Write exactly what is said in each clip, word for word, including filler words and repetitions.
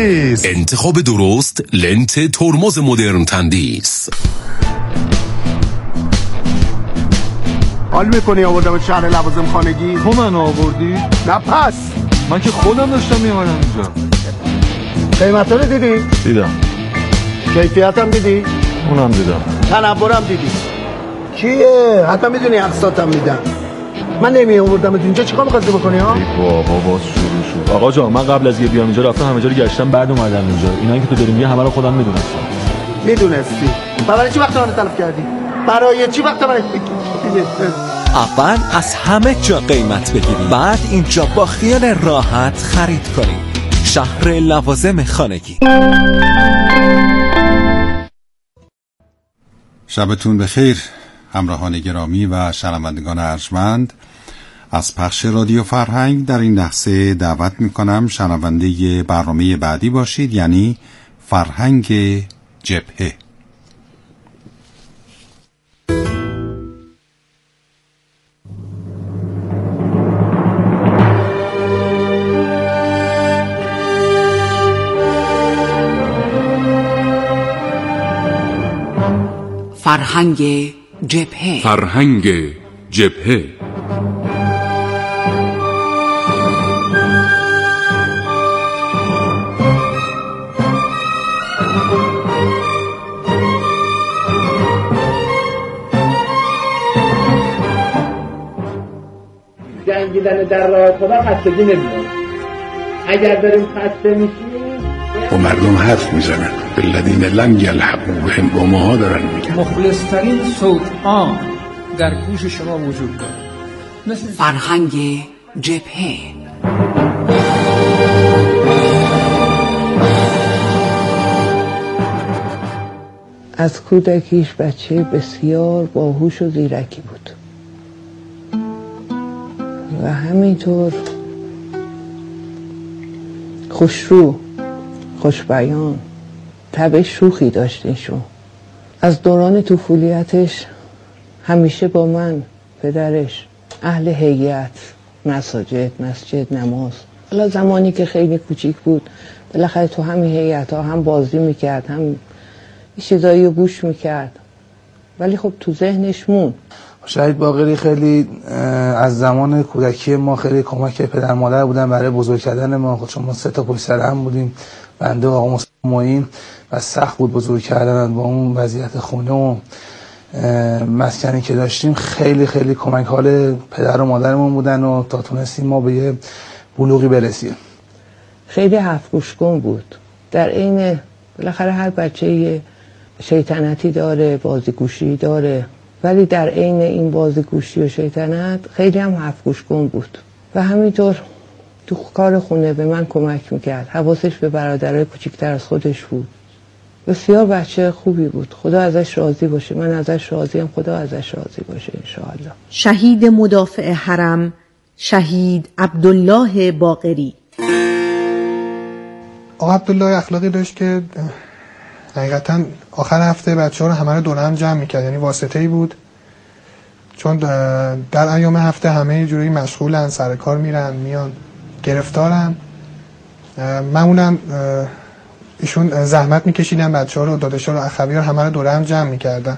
انتخاب درست لنت ترمز مدرن تندیس. حال میکنی آوردم شهر لوازم خانگی؟ تو منو آوردی؟ نه پس من که خودم داشتم میامدم اینجا. قیمتا رو دیدی؟ دیدم. کیفیتم دیدی؟ اونم دیدم. تنبرم دیدی؟ کیه؟ حتما میدونی اقساطم میدم. من نمی آوردم اینجا، چیکار می‌خواستی بکنی ها؟ ای بابا باز شروع شد. آقا جان من قبل از اینکه بیام اینجا رفتم همه جا رو گشتم، بعد اومدم اینجا. اینایی که تو داری میگی همه رو خودم میدونستم. میدونستی؟ برای چی وقت من تلف کردی؟ برای چی وقت من اول از همه جا قیمت بگیرید، بعد اینجا با خیال راحت خرید کنید. شهر لوازم خانگی. شبتون بخیر همراهان گرامی و شنوندگان ارجمند. از پخش رادیو فرهنگ در این لحظه دعوت میکنم شنونده برنامه بعدی باشید، یعنی فرهنگ جبهه. فرهنگ جبهه. فرهنگ جبهه. جنگیدن در راه خدا خستگی نمی‌کنه. اگر داریم خسته میشیم و مردم حرف میزنن بالذین لم یلحقوا بهم، با ماها دارن میگن. مخلص‌ترین صوت‌ها در گوش شما وجود دارد. مثل فرهنگ جبهه. از کودکیش بچه بسیار باهوش و زیرکی بود و همینطور خوشرو، خوشبیان، طبع شوخی داشت ایشون. از دوران طفولیتش همیشه با من، پدرش، اهل هیئت، مساجد، مسجد، نماز. حالا زمانی که خیلی کوچیک بود بالاخره تو همین هیئت ها هم بازی میکرد، هم چیزایی رو گوش میکرد، ولی خب تو ذهنش مون. شهید باقری خیلی از زمان کودکی ما خیلی کمک پدر مادر بودن برای بزرگ کردن ما. خود شما سه تا پشت سر هم بودیم، بنده و آقا مصطفی معین، و سخت بود بزرگ کردن با اون وضعیت خونه و مسکنی که داشتیم. خیلی خیلی کمک حال پدر و مادرمون بودن و تا تونستیم ما به یه بلوغی برسیم. خیلی هفت گوشگون بود. در عین بالاخره هر بچه شیطنتی داره، بازیگوشی داره، ولی در عین این بازیگوشی و شیطنت خیلی هم هفت گوشگون بود و همینطور تو کار خونه به من کمک میکرد. حواسش به برادرای کوچیکتر از خودش بود. بسیار بچه خوبی بود. خدا ازش راضی باشه. من ازش راضیم، خدا ازش راضی باشه انشاءالله. شهید مدافع حرم، شهید عبدالله باقری. آقا عبدالله اخلاقی داشت که حقیقتا آخر هفته بچه ها رو همه رو دور هم جمع میکرد، یعنی واسطه‌ای بود، چون در ایام هفته همه یه جوری مشغولن، سر کار میرن میان، گرفتارن. معمولا ایشون زحمت میکشیدن بچه ها رو، داداش ها رو، اخوی ها رو همه رو دور هم جمع میکردن.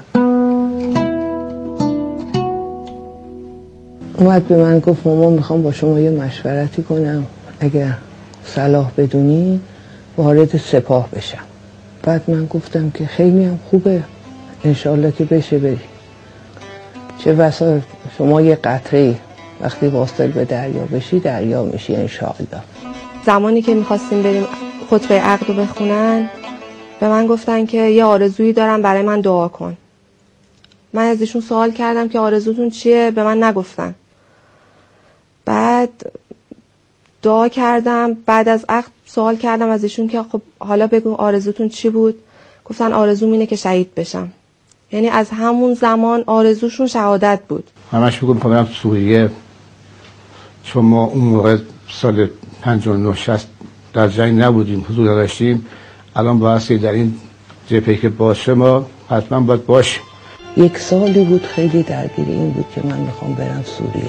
اومد به من گفت مامان میخوام با شما یه مشورتی کنم، اگر صلاح بدونی وارد سپاه بشم. بعد من گفتم که خیلی هم خوبه، انشالله که بشه بری. چه بسا شما یه قطره وقتی واصل به دریا بشی دریا میشی انشالله. زمانی که میخواستیم بریم خطبه عقد رو بخونن به من گفتن که یه آرزویی دارم برای من دعا کن. من از ایشون سوال کردم که آرزوتون چیه؟ به من نگفتن. بعد دعا کردم، بعد از عقد سوال کردم از ایشون که خب حالا بگو آرزوتون چی بود؟ گفتن آرزوم اینه که شهید بشم. یعنی از همون زمان آرزوشون شهادت بود. همش میگم میخوام برم سوریه، چون ما اون موقع سال پنجاه و نه شصت در جنگ نبودیم، حضور نداشتیم. الان باعثی در این جبهه که باشه ما حتما باید باش. یک سالی بود خیلی درگیر این بود که من میخوام برم سوریه.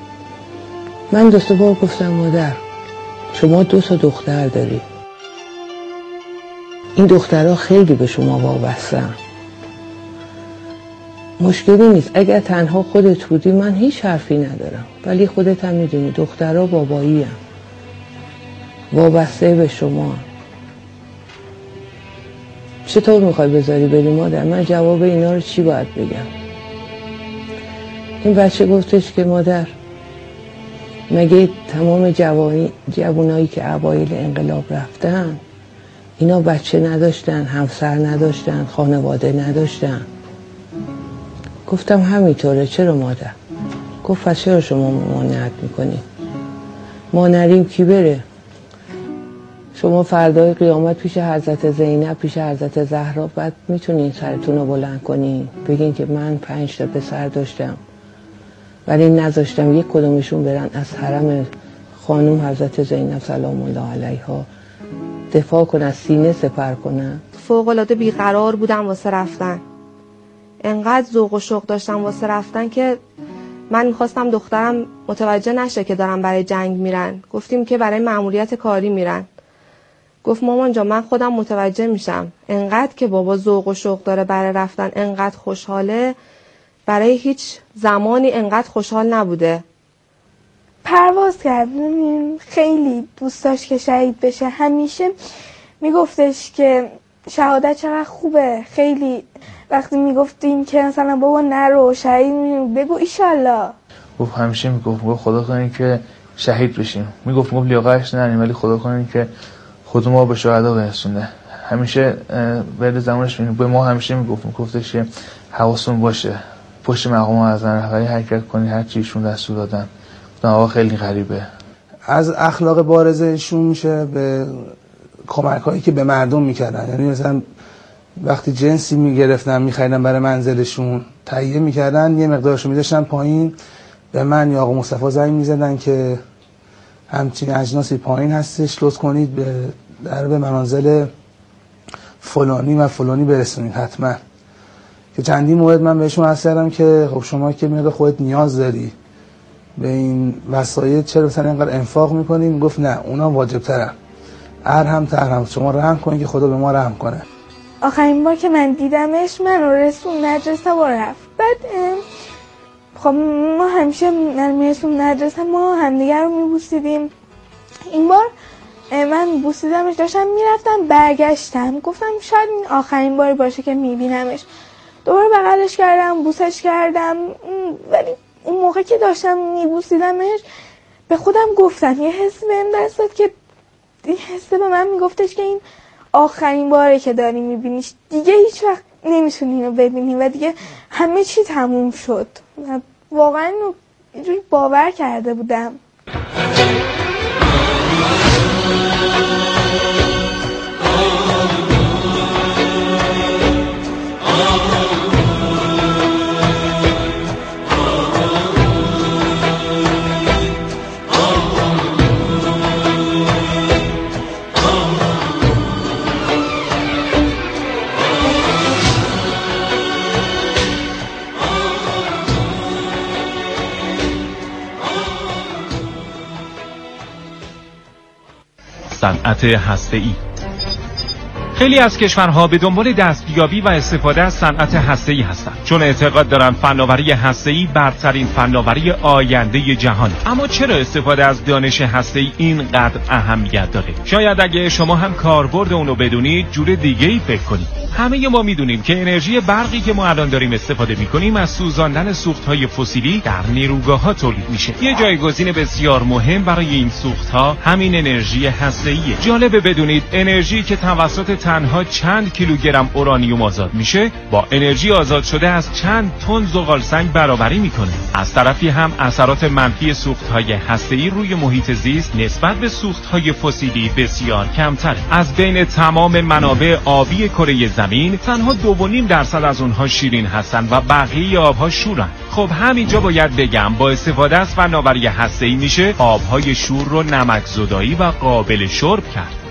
من دو سه بار گفتم مادر شما دو تا دختر داری، این دخترها خیلی به شما وابستن. مشکلی نیست، اگر تنها خودت بودی من هیچ حرفی ندارم، ولی خودت هم میدونی دخترها بابایی هم وابسته به شما. چطور میخوای بذاری بری مادر؟ من جواب اینا رو چی باید بگم؟ این بچه گفتش که مادر مگه تمام جوانی جوانایی که اوایل انقلاب رفتن اینا بچه نداشتن، همسر نداشتن، خانواده نداشتن؟ گفتم همینطوره. چرا مادر؟ گفت پس چرا شما ممانعت میکنی؟ ما نریم کی بره؟ شما فردای قیامت پیش حضرت زینب، پیش حضرت زهرا بعد میتونین سرتون رو بلند کنین بگین که من پنج تا پسر داشتم ولی نذاشتم یک کدومشون برن از حرم خانم حضرت زینب سلام الله علیها دفاع کنن، سینه سپر کنن. فوق‌العاده بیقرار بودم واسه رفتن، انقدر ذوق و شوق داشتم واسه رفتن که من میخواستم دخترم متوجه نشه که دارم برای جنگ میرن. گفتیم که برای مأموریت کاری میرن. گفت مامان جان من خودم متوجه میشم، انقدر که بابا ذوق و شوق داره برای رفتن، انقدر خوشحاله، برای هیچ زمانی انقدر خوشحال نبوده. پرواز کردیم، خیلی دوست داشت که شهید بشه. همیشه میگفتش که شهادت چقدر خوبه. خیلی وقتی میگفتیم که مثلا بابا نرو شهید میشیم بگو ایشالله. گفت همیشه میگفت گفت خدا کنین که شهید بشیم. میگفت گفت لیاقتش نریم ولی خدا کنین که خود ما به شهدا برسونه. همیشه بعد زمانش به ما همیشه میگفت میگفتش که حواستون باشه پشت مقام اعظم رهبری حرکت کنی، هر چی ایشون دستور دادن. گفتم آقا خیلی غریبه. از اخلاق بارزشون میشه به کمک هایی که به مردم میکردن. یعنی مثلا وقتی جنسی میگرفتن میخریدن برای منزلشون تهیه میکردن، یه مقدارشو میذاشتن پایین، به من یا آقا مصطفی زنگ میزدن که همچین اجناسی پایین هستش لطف کنید به در به منازل فلانی و فلانی برسونید حتما. که چندین مورد من بهشون عرض کردم که خب شما که میاد خودت نیاز داری به این وسایل چرا مثلا اینقدر انفاق میکنی؟ میگفت نه اونا واجب ترن، ارحم ترحم، شما رحم کنید که خدا به ما رحم کنه. آخرین بار که من دیدمش من رو رسون مدرسه با رفت. بعد خب ما همیشه من میرسون مدرسه ما همدیگر رو میبوسیدیم. این بار من بوسیدمش داشتم میرفتم برگشتم گفتم شاید این آخرین باری باشه که میبینمش. دوباره بغلش کردم بوسش کردم، ولی اون موقع که داشتم میبوسیدمش به خودم گفتم یه حسی بهم دست داد که این حس به من میگفتش که این آخرین باره که داری میبینیش، دیگه هیچ وقت نمیتونی اینو ببینی و دیگه همه چی تموم شد. واقعا یه جوری باور کرده بودم. صنعت هسته‌ای. خیلی از کشورها به دنبال دستیابی و استفاده از صنعت هسته‌ای هستند، چون اعتقاد دارند فناوری هسته‌ای برترین فناوری آینده جهان. اما چرا استفاده از دانش هسته‌ای اینقدر اهمیت داره؟ شاید اگه شما هم کاربرد اونو بدونید جور دیگه‌ای فکر کنید. همه ما میدونیم که انرژی برقی که ما الان داریم استفاده میکنیم از سوزاندن سوختهای فسیلی در نیروگاه‌ها تولید میشه. یه جایگزین بسیار مهم برای این سوختها همین انرژی هسته‌ایه. جالبه بدونید انرژی که توسط تنها چند کیلوگرم اورانیوم آزاد میشه با انرژی آزاد شده از چند تن زغالسنگ برابری میکنه. از طرفی هم اثرات منفی سوختهای هسته‌ای روی محیط زیست نسبت به سوختهای فسیلی بسیار کمتره. از بین تمام منابع آبی کره زمین تنها دو و نیم درصد از اونها شیرین هستن و بقیه آبها شورن. خب همینجا باید بگم با استفاده از فناوری هسته‌ای میشه آبهای شور رو نمک زدایی و قابل شرب کرد.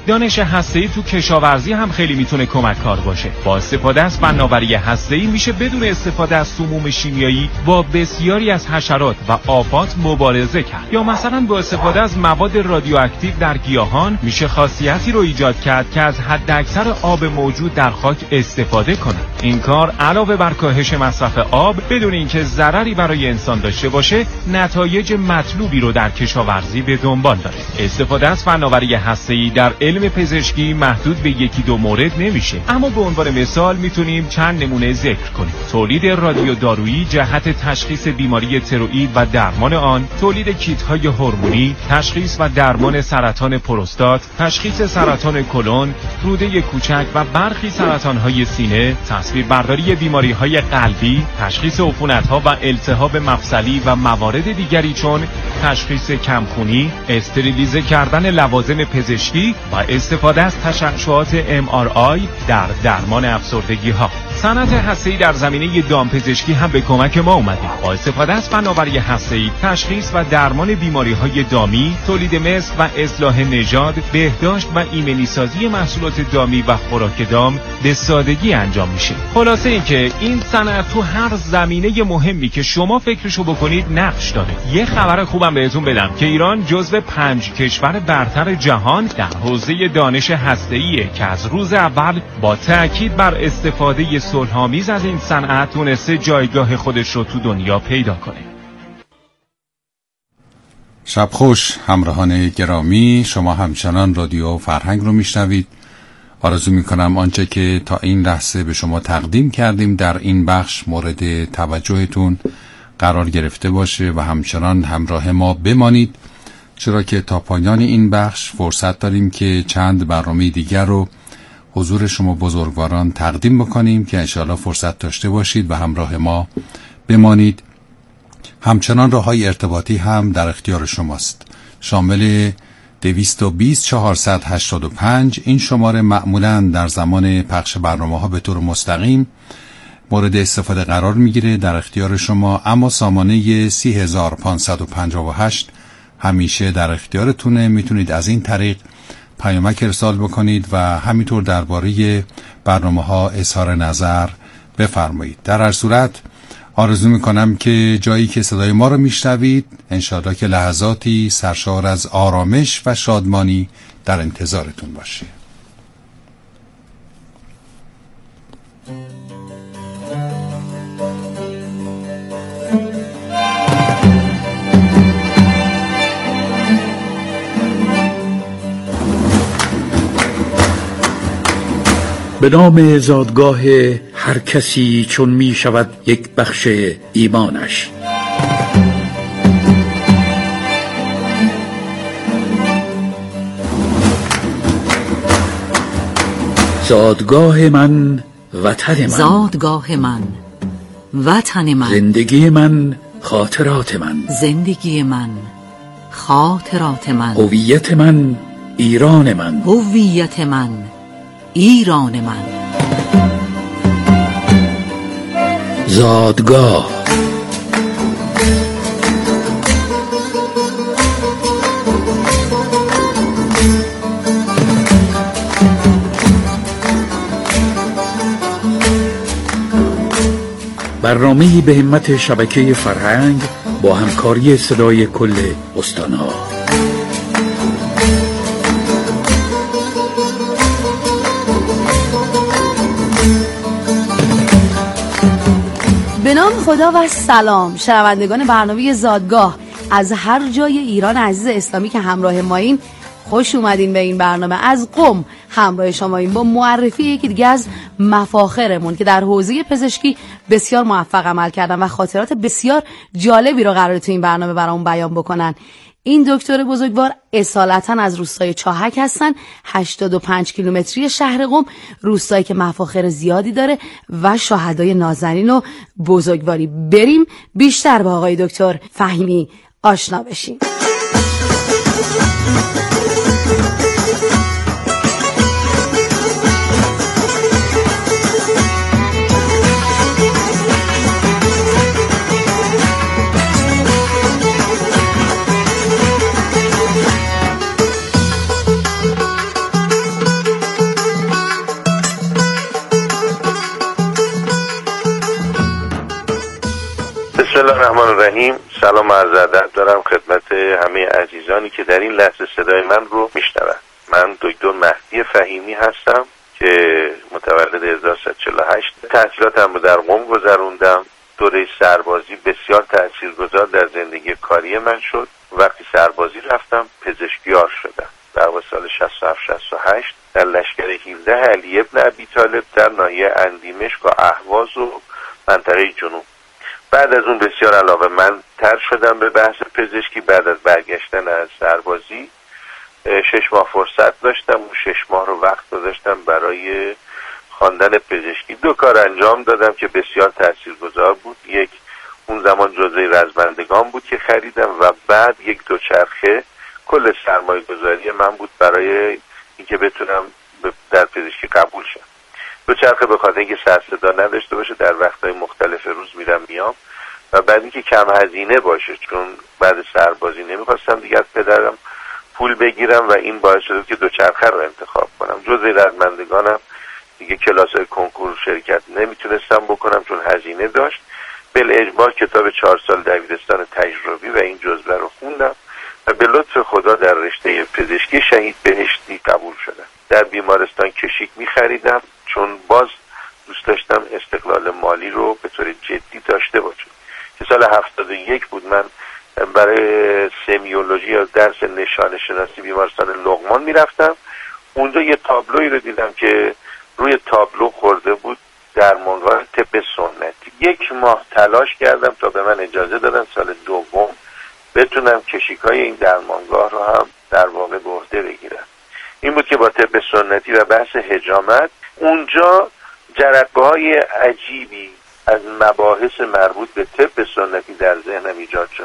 دانش هسته‌ای تو کشاورزی هم خیلی میتونه کمک کار باشه. با استفاده از فناوری هسته‌ای میشه بدون استفاده از سموم شیمیایی با بسیاری از حشرات و آفات مبارزه کرد. یا مثلا با استفاده از مواد رادیواکتیو در گیاهان میشه خاصیتی رو ایجاد کرد که از حداکثر آب موجود در خاک استفاده کنه. این کار علاوه بر کاهش مصرف آب بدون اینکه ضرری برای انسان داشته باشه، نتایج مطلوبی رو در کشاورزی به دنبال داره. استفاده از فناوری هسته‌ای در علم پزشکی محدود به یکی دو مورد نمیشه، اما به عنوان مثال میتونیم چند نمونه ذکر کنیم. تولید رادیو دارویی جهت تشخیص بیماری تروئید و درمان آن، تولید کیت‌های هورمونی، تشخیص و درمان سرطان پروستات، تشخیص سرطان کلون، روده کوچک و برخی سرطان‌های سینه، تصویربرداری بیماری‌های قلبی، تشخیص عفونت‌ها و التهاب مفصلی و موارد دیگری چون تشخیص کمخونی، استریلیزه کردن لوازم پزشکی و استفاده از تشعشعات ام آر آی در درمان افسردگی‌ها. صنعت هسته‌ای در زمینه دامپزشکی هم به کمک ما اومده. با استفاده از فناوری هسته‌ای، تشخیص و درمان بیماری‌های دامی، تولید مثل و اصلاح نژاد، بهداشت و ایمنی‌سازی محصولات دامی و خوراک دام به سادگی انجام میشه. خلاصه اینکه این صنعت تو هر زمینه مهمی که شما فکرشو بکنید نقش داره. یه خبر خوبم بهتون بدم که ایران جزو پنج کشور برتر جهان در حوزه دانش هسته‌ایه که از روز اول با تأکید بر استفاده صلح‌آمیز از این صنعت تونسته جایگاه خودش رو تو دنیا پیدا کنه. شب خوش همراهان گرامی، شما همچنان رادیو فرهنگ رو میشنوید. آرزو میکنم آنچه که تا این لحظه به شما تقدیم کردیم در این بخش مورد توجهتون قرار گرفته باشه و همچنان همراه ما بمانید، چرا که تا پایان این بخش فرصت داریم که چند برنامه دیگر رو حضور شما بزرگواران تقدیم بکنیم که انشاءالله فرصت داشته باشید و همراه ما بمانید. همچنان راه‌های ارتباطی هم در اختیار شماست، شامل دویست و بیست چهارصد و هشتاد و پنج. این شماره معمولاً در زمان پخش برنامه‌ها به طور مستقیم مورد استفاده قرار میگیره، در اختیار شما، اما سامانه سی هزار و پانصد و پنجاه و هشت همیشه در اختیارتونه. میتونید از این طریق پیامک ارسال بکنید و همینطور درباره برنامه‌ها اظهار نظر بفرمایید. در هر صورت آرزو میکنم که جایی که صدای ما رو میشنوید انشاءالله که لحظاتی سرشار از آرامش و شادمانی در انتظارتون باشه. به نام زادگاه هر کسی چون می شود یک بخش ایمانش. زادگاه من وطن من، زادگاه من وطن من، زندگی من خاطرات من، زندگی من خاطرات من، هویت من ایران من، هویت من ایران من. زادگاه برنامه‌ای به همت شبکه فرهنگ با همکاری صدای کل استان‌ها. به نام خدا و سلام شنوندگان برنامه زادگاه از هر جای ایران عزیز اسلامی که همراه مایین، خوش اومدین به این برنامه. از قم همراه شماییم با معرفی یکی دیگه از مفاخرمون که در حوزه پزشکی بسیار موفق عمل کردن و خاطرات بسیار جالبی رو قراره تو این برنامه برامون بیان بکنن. این دکتر بزرگوار اصالتا از روستای چاهک هستن، هشتاد و پنج کیلومتری شهر قم، روستایی که مفاخر زیادی داره و شهدای نازنین و بزرگواری. بریم بیشتر با آقای دکتر فهیمی آشنا بشیم. الرحمن الرحیم. سلام عرض ادب دارم خدمت همه عزیزانی که در این لحظه صدای من رو میشنوند. من دکتر مهدی فهیمی هستم که متولد هزار و سیصد و چهل و هشت. تحصیلاتم رو در قم گذروندم. دوره سربازی بسیار تاثیرگذار در زندگی کاری من شد. وقتی سربازی رفتم پزشکیار شدم. در سال شصت و هفت شصت و هشت در لشکر هفده علی ابن ابی طالب در ناحیه اندیمشق و اهواز و منطقه جنوب. بعد از اون بسیار علاوه من تر شدم به بحث پزشکی. بعد از برگشتن از سربازی شش ماه فرصت داشتم و شش ماه رو وقت گذاشتم برای خواندن پزشکی. دو کار انجام دادم که بسیار تاثیرگذار بود. یک، اون زمان جزوه رزمندگان بود که خریدم و بعد یک دوچرخه کل سرمایه گذاری من بود برای اینکه بتونم در پزشکی قبول شم. دوچرخه به خاطر اینکه سر صدا نداشته باشه، در وقتهای مختلف روز میرم میام، و بعد اینکه کم هزینه باشه، چون بعد سربازی نمیخواستم دیگه از پدرم پول بگیرم و این باعث شد که دوچرخه رو انتخاب کنم. جزء رزمندگانم دیگه کلاس‌های کنکور شرکت نمیتونستم بکنم چون هزینه داشت. بالاجبار کتاب چهار سال دبیرستان تجربی و این جزوه رو خوندم و به لطف خدا در رشته پزشکی شهید بهشتی قبول شدم. در بیمارستان کشیک می‌خریدم چون باز دوست داشتم استقلال مالی رو به طور جدی داشته باشم. که سال هفتاد و یک بود من برای سمیولوژی یا درس نشانه شناسی بیمارستان لقمان میرفتم. اونجا یه تابلویی رو دیدم که روی تابلو خورده بود درمانگاه طب سنتی. یک ماه تلاش کردم تا به من اجازه دادن سال دوم بتونم کشیکای این درمانگاه رو هم در واقع به عهده بگیرم. این بود که با طب سنتی و بحث حجامت اونجا جرقه‌های عجیبی از مباحث مربوط به طب سنتی در ذهنم ایجاد شد.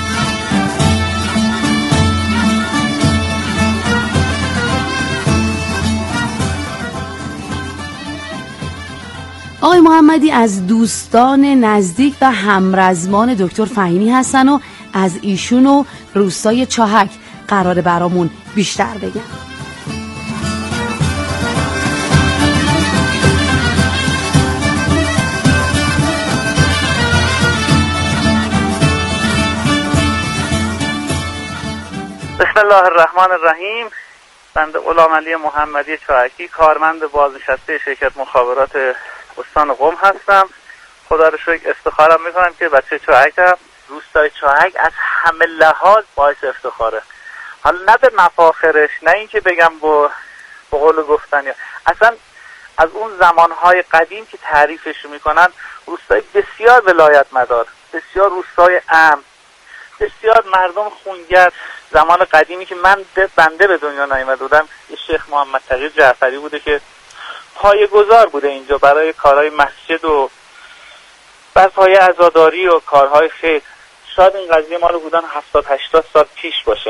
آقای محمدی از دوستان نزدیک و همرزمان دکتر فهیمی هستن و از ایشون و روستای چاهک قراره برامون بیشتر بگم. بسم الله الرحمن الرحیم. بنده غلام علی محمدی چاهکی، کارمند بازنشسته شرکت مخابرات استان قم هستم. خدا رو شکر افتخارم میکنم که بچه چاهکم. روستای چاهک از همه لحاظ باعث افتخاره. حالا نه به مفاخرش، نه اینکه بگم با به قول گفتنی، اصلا از اون زمانهای قدیم که تعریفش میکنن روستای بسیار ولایت مدار، بسیار روستای امن، بسیار مردم خونگر. زمان قدیمی که من بنده به دنیا نیامده بودم، یه شیخ محمد تقی جعفری بوده که پایه‌گذار بوده اینجا برای کارهای مسجد و برپای عزاداری و کارهای خیر. شاید این قضیه مال بودن هفتاد هشتاد سال پیش باشه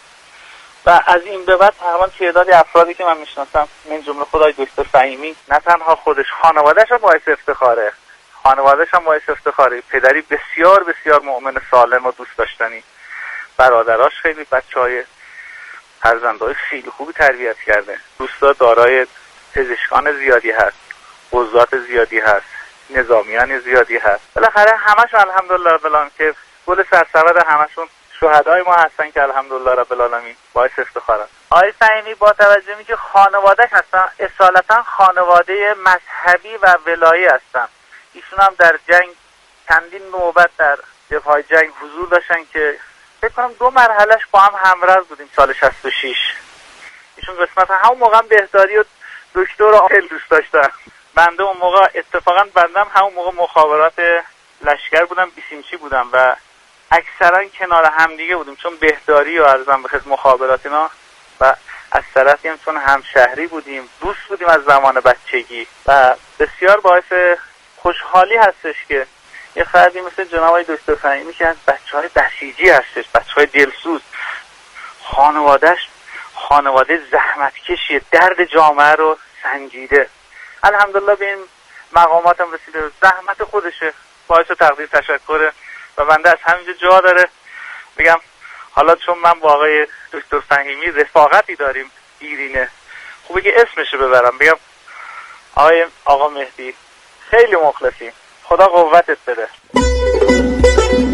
و از این به بعد تقریبا تعدادی افرادی که من میشناسم، من جمله خدای دکتر فهیمی، نه تنها خودش، خانواده‌اش هم باعث افتخاره. خانواده‌اش هم باعث افتخاره. پدری بسیار بسیار مؤمن سالم و دوست داشتنی، برادراش خیلی بچهای فرزندای خیلی خوبی تربیت کرده. دوستا دارای پزشکان زیادی هست، قضات زیادی هست، نظامیان زیادی هست. بالاخره همشون الحمدلله رب العالمین که گل سرسبد همشون شهدای ما هستن که الحمدلله رب العالمین باعث افتخارن. آقای فهیمی با توجه به که خانواده‌اش هستن اصالتا خانواده مذهبی و ولایی هستن. ایشون هم در جنگ چندین نوبت در جبهه‌های جنگ حضور داشتن که فکر کنم دو مرحلهش با هم همراه بودیم سال شصت و شش. ایشون قسمت همون موقع هم بهداری و دکتر رو خیلی دوست داشتن. بنده اون موقع اتفاقا بندم همون موقع مخابرات لشکر بودم، بیسیمچی بودم و اکثرا کنار هم دیگه بودیم، چون بهداری و ارزم بخدمت مخابرات اینا و از طرفی هم چون همشهری بودیم، دوست بودیم از زمان بچگی و بسیار باعث خوشحالی هستش که یه فردی مثل جناب آقای دکتر فهیمی که از بچهای بسیجی هستش، بچهای دلسوز، خانوادهش خانواده زحمتکشیه، درد جامعه رو سنجیده، الحمدلله به این مقامات هم رسیده، زحمت خودشه، باعث تقدیر تشکره و بنده از همینجا جا داره بگم حالا چون من با آقای دکتر فهیمی رفاقتی داریم دیرینه، خوبه که اسمشو ببرم، بگم آقای آقا مهدی خیلی مخلصی، خدا قوتت بده.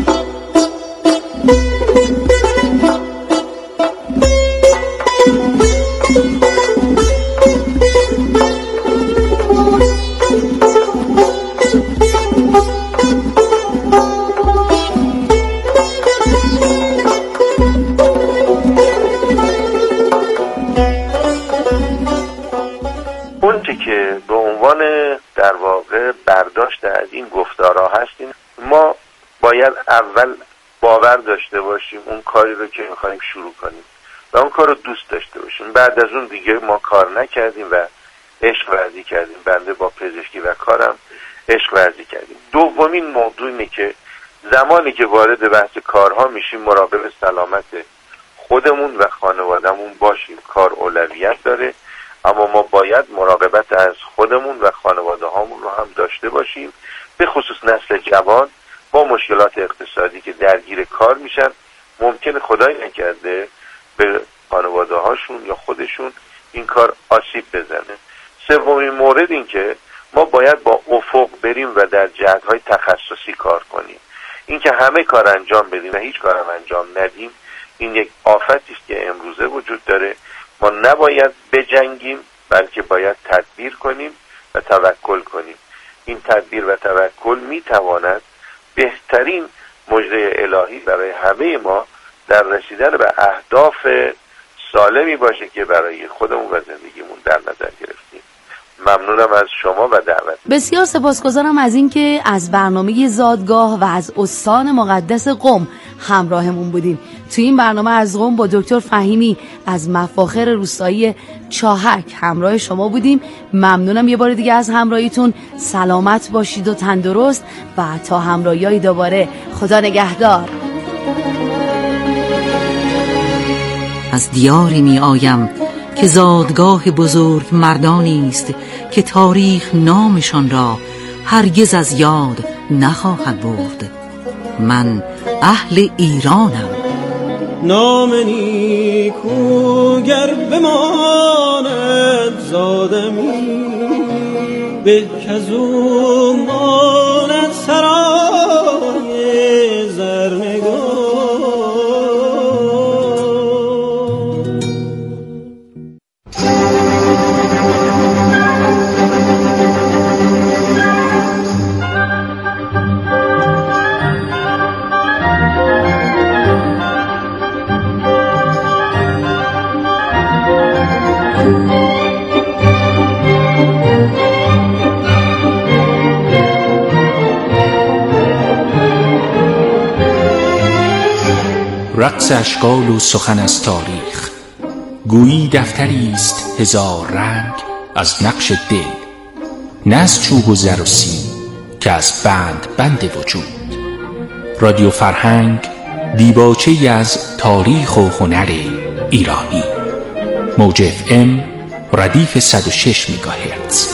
آنچه که به عنوان در واقع برداشت از این گفتارها هستیم، ما باید اول باور داشته باشیم اون کاری رو که میخوایم شروع کنیم و اون کار رو دوست داشته باشیم. بعد از اون دیگه ما کار نکردیم و عشق ورزی کردیم. بنده با پزشکی و کارم عشق ورزی کردیم. دومین موضوع اینه که زمانی که وارد بحث کارها میشیم مراقب سلامت خودمون و خانوادهمون باشیم. کار اولویت داره، اما ما باید مراقبت از خودمون و خانواده هامون رو هم داشته باشیم. به خصوص نسل جوان با مشکلات اقتصادی که درگیر کار میشن، ممکنه خدای نکرده به خانواده هاشون یا خودشون این کار آسیب بزنه. سومین مورد این که ما باید با افق بریم و در جهت‌های تخصصی کار کنیم. این که همه کار انجام بدیم و هیچ کارم انجام ندیم، این یک آفتی است که امروزه وجود داره. ما نباید بجنگیم، بلکه باید تدبیر کنیم و توکل کنیم. این تدبیر و توکل میتواند بهترین مژده الهی برای همه ما در رسیدن به اهداف سالمی باشه که برای خودمون و زندگیمون در نظر گرفتیم. ممنونم از شما و دعوت. بسیار سپاسگزارم از اینکه از برنامه زادگاه و از استان مقدس قم همراهمون بودین. توی این برنامه از قم با دکتر فهیمی از مفاخر روستایی چاهک همراه شما بودیم. ممنونم یه بار دیگه از همراهیتون. سلامت باشید و تندرست و تا همراهی دوباره. خدا نگهدار. از دیاری می آیم که زادگاه بزرگ مردانی است که تاریخ نامشان را هرگز از یاد نخواهد برد. من اهل ایرانم. نام نیکو گر بماند زادمی، به کزو ماند سرای زرنگار. رقص اشکال و سخن از تاریخ، گویی دفتری است هزار رنگ از نقش دل، نه از چوب و زر و سیم که از بند بند وجود. رادیو فرهنگ دیباچه‌ای از تاریخ و هنر ایرانی. موج اف ام ردیف صد و شش مگاهرتز.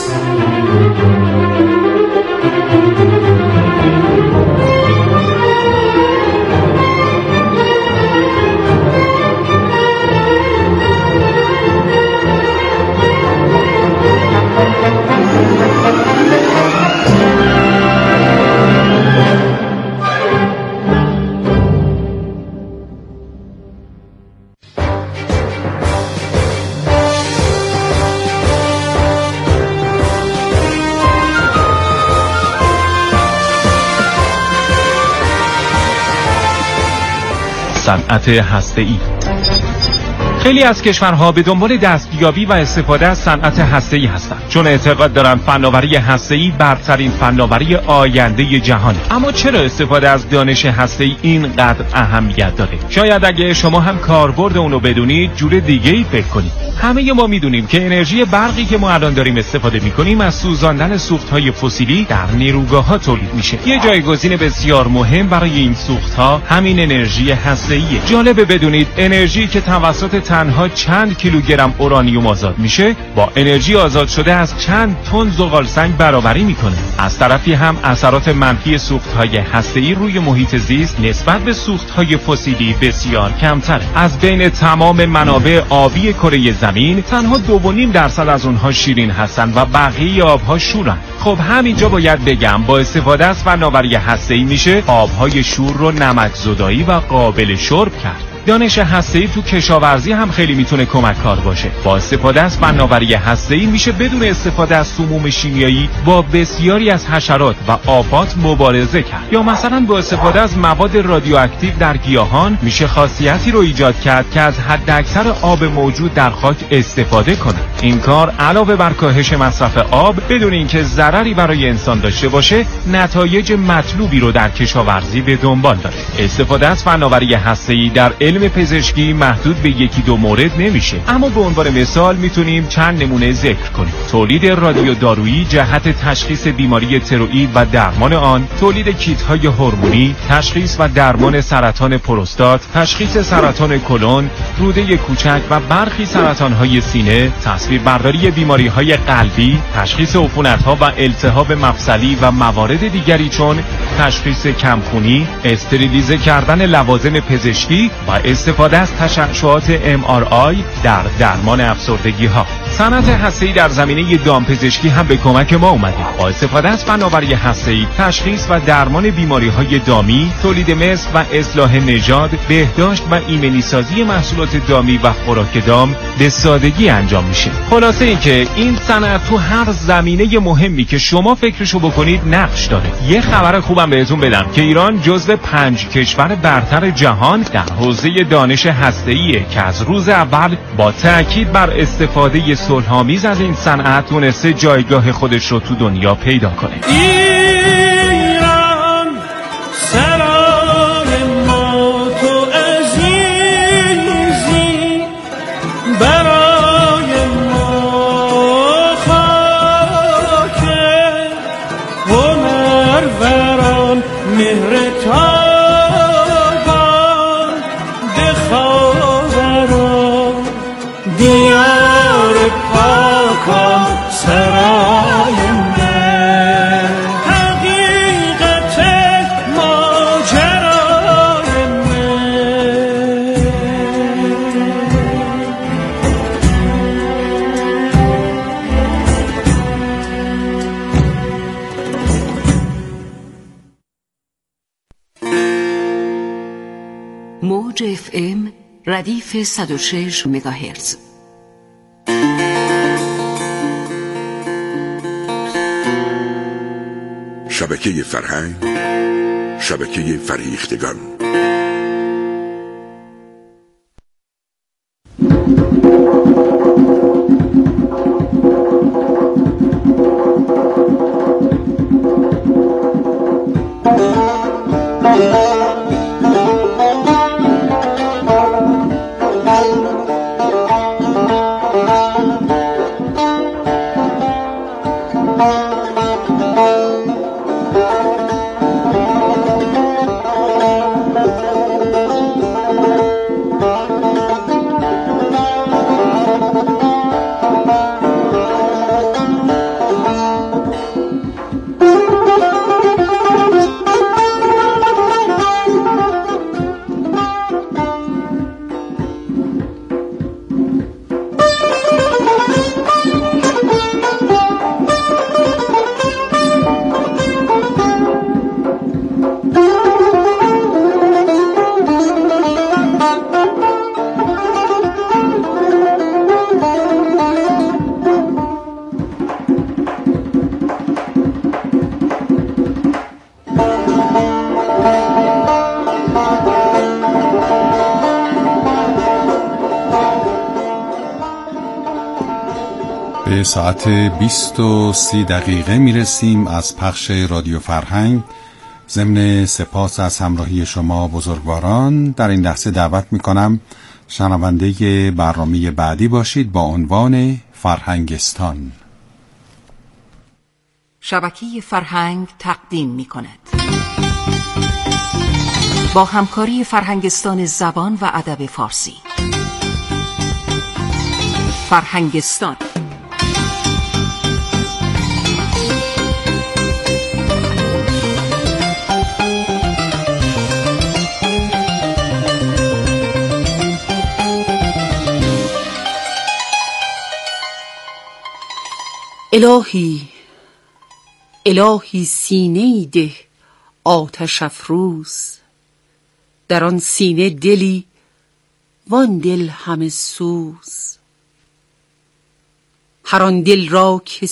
صنعت هسته‌ای. خیلی از کشورها به دنبال دستیابی و استفاده از صنعت هسته‌ای هستند، چون اعتقاد دارند فناوری هسته‌ای برترین فناوری آینده جهانه. اما چرا استفاده از دانش هسته‌ای اینقدر اهمیت داره؟ شاید اگه شما هم کاربرد اونو بدونید جور دیگه‌ای فکر کنید. همه ما میدونیم که انرژی برقی که ما الان داریم استفاده میکنیم از سوزاندن سوخت‌های فسیلی در نیروگاه‌ها تولید میشه. یه جایگزین بسیار مهم برای این سوخت‌ها همین انرژی هسته‌ایه. جالبه بدونید انرژی که توسط تنها چند کیلوگرم اورانیوم آزاد میشه با انرژی آزاد شده از چند تن زغالسنگ برابری میکنه. از طرفی هم اثرات منفی سوخت‌های هسته‌ای روی محیط زیست نسبت به سوخت‌های فسیلی بسیار کمتره. از بین تمام منابع آبی کره زمین تنها دو و نیم درصد از اونها شیرین هستن و بقیه آبها شورن. خب همینجا باید بگم با استفاده از فناوری هسته‌ای میشه آبهای شور رو نمک زدایی و قابل شرب کرد. دانش هسته‌ای تو کشاورزی هم خیلی میتونه کمک کار باشه. با استفاده از فناوری هسته‌ای میشه بدون استفاده از سموم شیمیایی با بسیاری از حشرات و آفات مبارزه کرد. یا مثلا با استفاده از مواد رادیواکتیو در گیاهان میشه خاصیتی رو ایجاد کرد که از حداکثر آب موجود در خاک استفاده کنه. این کار علاوه بر کاهش مصرف آب بدون اینکه ضرری برای انسان داشته باشه، نتایج مطلوبی رو در کشاورزی به دنبال داره. استفاده از فناوری هسته‌ای در علم پزشکی محدود به یکی دو مورد نمیشه، اما به عنوان مثال میتونیم چند نمونه ذکر کنیم. تولید رادیودارویی جهت تشخیص بیماری تروئید و درمان آن، تولید کیت‌های هورمونی، تشخیص و درمان سرطان پروستات، تشخیص سرطان کلون، روده کوچک و برخی سرطان‌های سینه، تصویربرداری بیماری‌های قلبی، تشخیص عفونت‌ها و التهاب مفصلی و موارد دیگری چون تشخیص کمخونی، استریلیزه کردن لوازم پزشکی و استفاده از تشعشعات ام آر آی در درمان افسردگی‌ها. صنعت هسته‌ای در زمینه دامپزشکی هم به کمک ما اومده. با استفاده از فناوری هسته‌ای تشخیص و درمان بیماری‌های دامی، تولید مثل و اصلاح نژاد، بهداشت و ایمنی‌سازی محصولات دامی و خوراک دام به سادگی انجام میشه. خلاصه این که این صنعت تو هر زمینه مهمی که شما فکرشو بکنید نقش داره. یه خبر خوبم بهتون بدم که ایران جزو پنج کشور برتر جهان در حوزه دانش هسته‌ایه که از روز اول با تأکید بر استفاده صلح‌آمیز از این صنعت تونسته جایگاه خودش رو تو دنیا پیدا کنه. ایران سرای ما تو عزیزی، برای ما خاک هنروران، مهر تابان بخاوران، دیار پاکان سرای من، حقیقت ماجرای من. موج اف ام ردیف صد و شش مگاهرتز. شبکه فرهنگ، شبکه فریختگان. به ساعت بیست و سی دقیقه میرسیم از پخش رادیو فرهنگ. ضمن سپاس از همراهی شما بزرگواران در این لحظه دعوت میکنم شنونده برنامه بعدی باشید با عنوان فرهنگستان. شبکه فرهنگ تقدیم میکند با همکاری فرهنگستان زبان و ادب فارسی. فرهنگستان الهی الهی سینه‌ای ده آتش افروز، در آن سینه دلی وان دل همه سوز. هر آن دل را که